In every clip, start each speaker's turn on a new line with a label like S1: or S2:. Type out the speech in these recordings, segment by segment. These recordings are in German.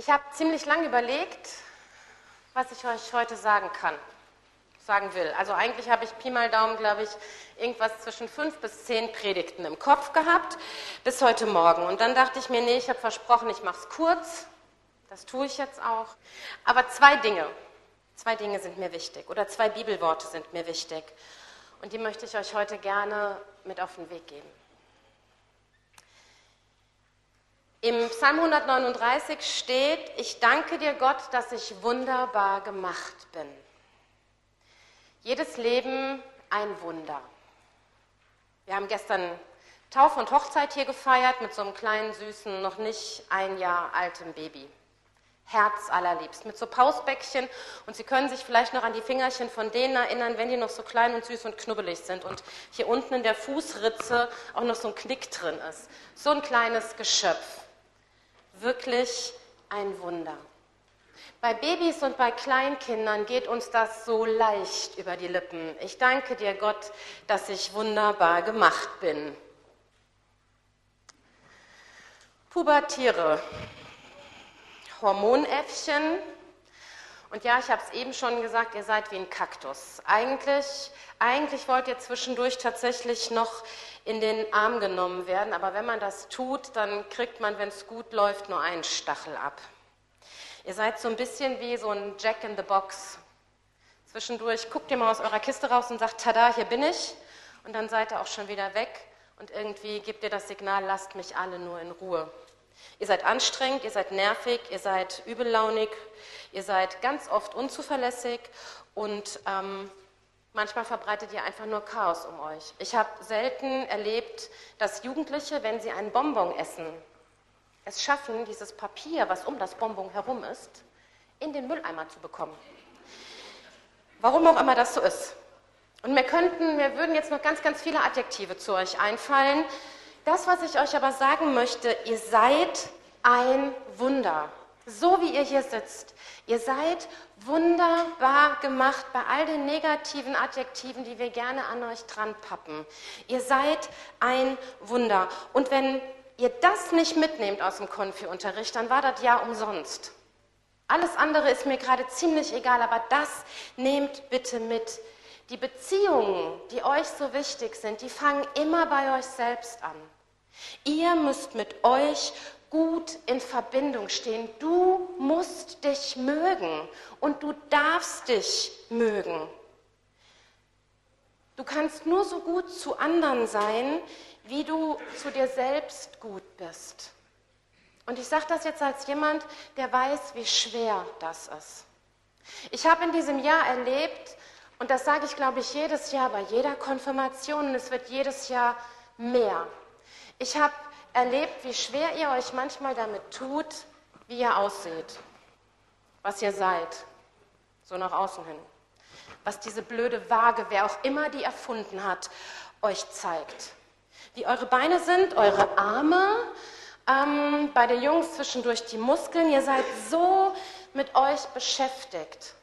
S1: Ich habe ziemlich lange überlegt, was ich euch heute sagen will. Also eigentlich habe ich Pi mal Daumen, glaube ich, irgendwas zwischen 5 bis 10 Predigten im Kopf gehabt, bis heute Morgen. Und dann dachte ich mir, nee, ich habe versprochen, ich mache es kurz. Das tue ich jetzt auch. Aber zwei Dinge sind mir wichtig oder 2 Bibelworte sind mir wichtig. Und die möchte ich euch heute gerne mit auf den Weg geben. Im Psalm 139 steht: Ich danke dir, Gott, dass ich wunderbar gemacht bin. Jedes Leben ein Wunder. Wir haben gestern Taufe und Hochzeit hier gefeiert mit so einem kleinen, süßen, noch nicht ein Jahr alten Baby. Herz allerliebst, mit so Pausbäckchen, und Sie können sich vielleicht noch an die Fingerchen von denen erinnern, wenn die noch so klein und süß und knubbelig sind und hier unten in der Fußritze auch noch so ein Knick drin ist. So ein kleines Geschöpf. Wirklich ein Wunder. Bei Babys und bei Kleinkindern geht uns das so leicht über die Lippen. Ich danke dir, Gott, dass ich wunderbar gemacht bin. Pubertiere. Hormonäffchen. Und ja, ich habe es eben schon gesagt, ihr seid wie ein Kaktus. Eigentlich wollt ihr zwischendurch tatsächlich noch in den Arm genommen werden, aber wenn man das tut, dann kriegt man, wenn es gut läuft, nur einen Stachel ab. Ihr seid so ein bisschen wie so ein Jack in the Box. Zwischendurch guckt ihr mal aus eurer Kiste raus und sagt, tada, hier bin ich. Und dann seid ihr auch schon wieder weg und irgendwie gebt ihr das Signal, lasst mich alle nur in Ruhe. Ihr seid anstrengend, ihr seid nervig, ihr seid übellaunig, ihr seid ganz oft unzuverlässig und manchmal verbreitet ihr einfach nur Chaos um euch. Ich habe selten erlebt, dass Jugendliche, wenn sie einen Bonbon essen, es schaffen, dieses Papier, was um das Bonbon herum ist, in den Mülleimer zu bekommen. Warum auch immer das so ist. Und mir würden jetzt noch ganz, ganz viele Adjektive zu euch einfallen. Das, was ich euch aber sagen möchte, ihr seid ein Wunder. So wie ihr hier sitzt. Ihr seid wunderbar gemacht bei all den negativen Adjektiven, die wir gerne an euch dran pappen. Ihr seid ein Wunder. Und wenn ihr das nicht mitnehmt aus dem Konfi-Unterricht, dann war das Jahr umsonst. Alles andere ist mir gerade ziemlich egal, aber das nehmt bitte mit. Die Beziehungen, die euch so wichtig sind, die fangen immer bei euch selbst an. Ihr müsst mit euch gut in Verbindung stehen. Du musst dich mögen und du darfst dich mögen. Du kannst nur so gut zu anderen sein, wie du zu dir selbst gut bist. Und ich sage das jetzt als jemand, der weiß, wie schwer das ist. Ich habe in diesem Jahr erlebt, und das sage ich, glaube ich, jedes Jahr bei jeder Konfirmation, und es wird jedes Jahr mehr. Ich habe erlebt, wie schwer ihr euch manchmal damit tut, wie ihr ausseht, was ihr seid, so nach außen hin. Was diese blöde Waage, wer auch immer die erfunden hat, euch zeigt. Wie eure Beine sind, eure Arme, bei den Jungs zwischendurch die Muskeln. Ihr seid so mit euch beschäftigt.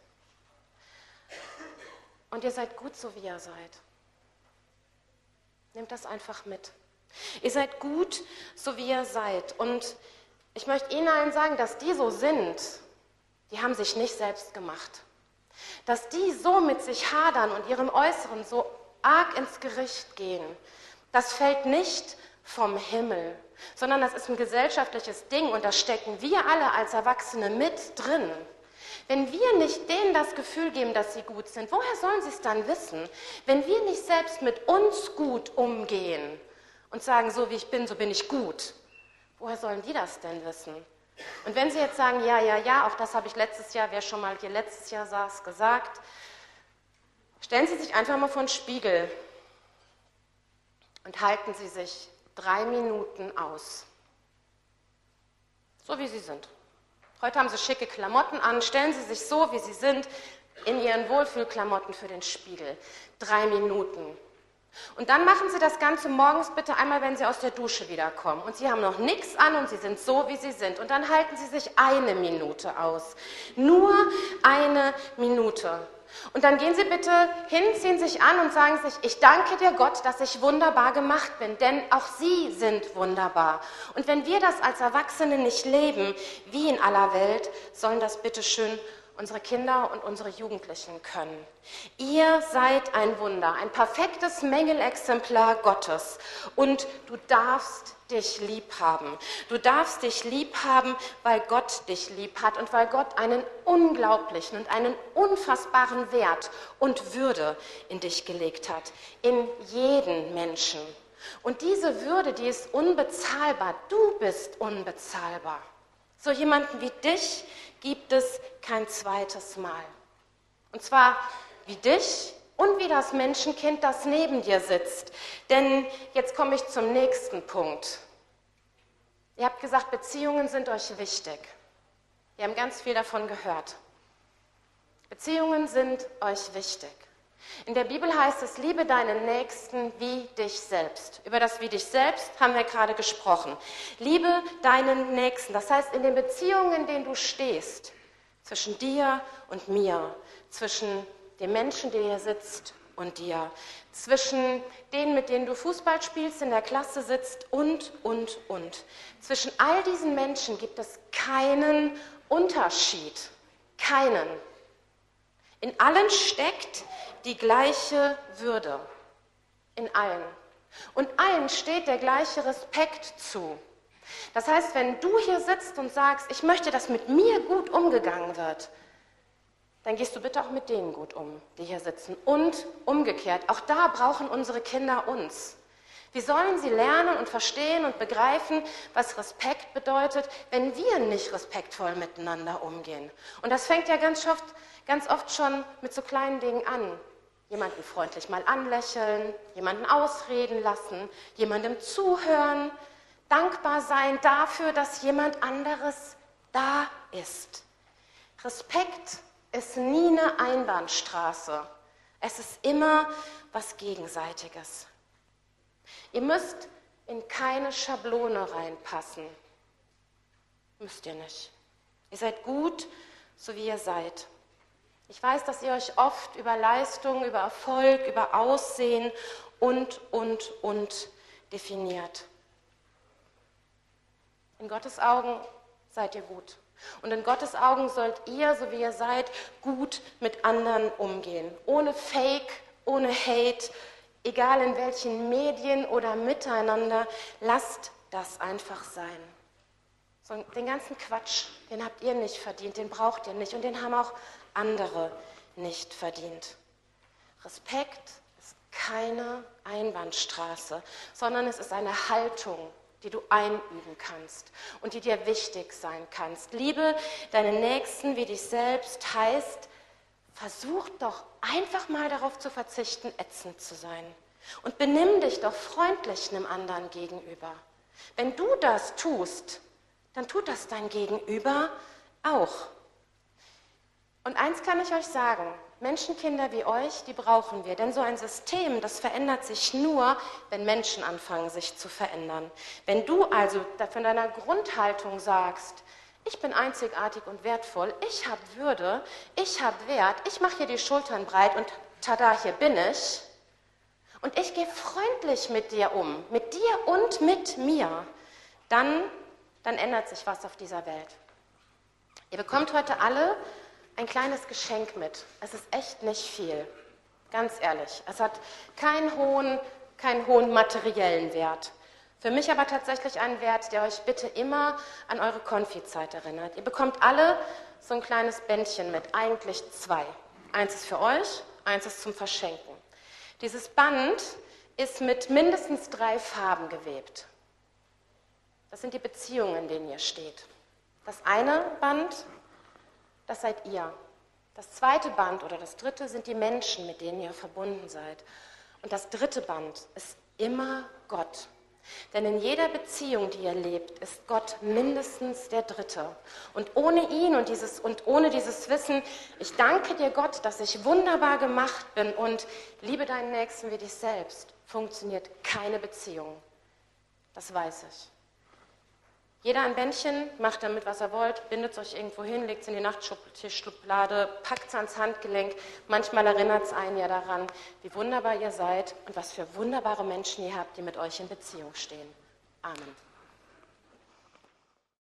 S1: Und ihr seid gut so, wie ihr seid. Nehmt das einfach mit. Ihr seid gut, so wie ihr seid. Und ich möchte Ihnen allen sagen, dass die so sind, die haben sich nicht selbst gemacht. Dass die so mit sich hadern und ihrem Äußeren so arg ins Gericht gehen, das fällt nicht vom Himmel, sondern das ist ein gesellschaftliches Ding und da stecken wir alle als Erwachsene mit drin. Wenn wir nicht denen das Gefühl geben, dass sie gut sind, woher sollen sie es dann wissen? Wenn wir nicht selbst mit uns gut umgehen und sagen, so wie ich bin, so bin ich gut, woher sollen die das denn wissen? Und wenn sie jetzt sagen, ja, auch das habe ich letztes Jahr, wer schon mal hier letztes Jahr saß, gesagt, stellen Sie sich einfach mal vor den Spiegel und halten Sie sich 3 Minuten aus. So wie Sie sind. Heute haben Sie schicke Klamotten an, stellen Sie sich so, wie Sie sind, in Ihren Wohlfühlklamotten für den Spiegel. 3 Minuten. Und dann machen Sie das Ganze morgens bitte einmal, wenn Sie aus der Dusche wiederkommen. Und Sie haben noch nichts an und Sie sind so, wie Sie sind. Und dann halten Sie sich 1 Minute aus. Nur 1 Minute. Und dann gehen Sie bitte hin, ziehen sich an und sagen sich, ich danke dir Gott, dass ich wunderbar gemacht bin, denn auch Sie sind wunderbar. Und wenn wir das als Erwachsene nicht leben, wie in aller Welt, sollen das bitte schön unsere Kinder und unsere Jugendlichen können. Ihr seid ein Wunder, ein perfektes Mängelexemplar Gottes. Und du darfst dich lieb haben. Du darfst dich lieb haben, weil Gott dich lieb hat und weil Gott einen unglaublichen und einen unfassbaren Wert und Würde in dich gelegt hat. In jeden Menschen. Und diese Würde, die ist unbezahlbar. Du bist unbezahlbar. So jemanden wie dich gibt es kein zweites Mal. Und zwar wie dich und wie das Menschenkind, das neben dir sitzt. Denn jetzt komme ich zum nächsten Punkt. Ihr habt gesagt, Beziehungen sind euch wichtig. Wir haben ganz viel davon gehört. Beziehungen sind euch wichtig. In der Bibel heißt es, liebe deinen Nächsten wie dich selbst. Über das wie dich selbst haben wir gerade gesprochen. Liebe deinen Nächsten. Das heißt, in den Beziehungen, in denen du stehst, zwischen dir und mir, zwischen dem Menschen, der hier sitzt und dir, zwischen denen, mit denen du Fußball spielst, in der Klasse sitzt und. Zwischen all diesen Menschen gibt es keinen Unterschied. Keinen. In allen steckt die gleiche Würde. In allen. Und allen steht der gleiche Respekt zu. Das heißt, wenn du hier sitzt und sagst, ich möchte, dass mit mir gut umgegangen wird, dann gehst du bitte auch mit denen gut um, die hier sitzen. Und umgekehrt, auch da brauchen unsere Kinder uns. Wie sollen sie lernen und verstehen und begreifen, was Respekt bedeutet, wenn wir nicht respektvoll miteinander umgehen? Und das fängt ja ganz oft schon mit so kleinen Dingen an. Jemanden freundlich mal anlächeln, jemanden ausreden lassen, jemandem zuhören, dankbar sein dafür, dass jemand anderes da ist. Respekt ist nie eine Einbahnstraße. Es ist immer was Gegenseitiges. Ihr müsst in keine Schablone reinpassen. Müsst ihr nicht. Ihr seid gut, so wie ihr seid. Ich weiß, dass ihr euch oft über Leistung, über Erfolg, über Aussehen und definiert. In Gottes Augen seid ihr gut. Und in Gottes Augen sollt ihr, so wie ihr seid, gut mit anderen umgehen. Ohne Fake, ohne Hate, egal in welchen Medien oder miteinander, lasst das einfach sein. So, den ganzen Quatsch, den habt ihr nicht verdient, den braucht ihr nicht und den haben auch andere nicht verdient. Respekt ist keine Einbahnstraße, sondern es ist eine Haltung, die du einüben kannst und die dir wichtig sein kannst. Liebe deinen Nächsten wie dich selbst heißt, versuch doch einfach mal darauf zu verzichten, ätzend zu sein. Und benimm dich doch freundlich einem anderen gegenüber. Wenn du das tust, dann tut das dein Gegenüber auch. Und eins kann ich euch sagen, Menschenkinder wie euch, die brauchen wir. Denn so ein System, das verändert sich nur, wenn Menschen anfangen, sich zu verändern. Wenn du also von deiner Grundhaltung sagst, ich bin einzigartig und wertvoll, ich habe Würde, ich habe Wert, ich mache hier die Schultern breit und tada, hier bin ich. Und ich gehe freundlich mit dir um, mit dir und mit mir, dann ändert sich was auf dieser Welt. Ihr bekommt heute alle ein kleines Geschenk mit. Es ist echt nicht viel, ganz ehrlich. Es hat keinen hohen materiellen Wert. Für mich aber tatsächlich einen Wert, der euch bitte immer an eure Konfizeit erinnert. Ihr bekommt alle so ein kleines Bändchen mit, eigentlich 2. Eins ist für euch, eins ist zum Verschenken. Dieses Band ist mit mindestens 3 Farben gewebt. Das sind die Beziehungen, in denen ihr steht. Das eine Band, das seid ihr. Das zweite Band oder das dritte sind die Menschen, mit denen ihr verbunden seid. Und das dritte Band ist immer Gott. Denn in jeder Beziehung, die ihr lebt, ist Gott mindestens der Dritte. Und ohne ihn und ohne dieses Wissen, ich danke dir Gott, dass ich wunderbar gemacht bin und liebe deinen Nächsten wie dich selbst, funktioniert keine Beziehung. Das weiß ich. Jeder ein Bändchen, macht damit, was er wollt, bindet es euch irgendwo hin, legt es in die Nachttischschublade, packt es ans Handgelenk. Manchmal erinnert es einen ja daran, wie wunderbar ihr seid und was für wunderbare Menschen ihr habt, die mit euch in Beziehung stehen. Amen.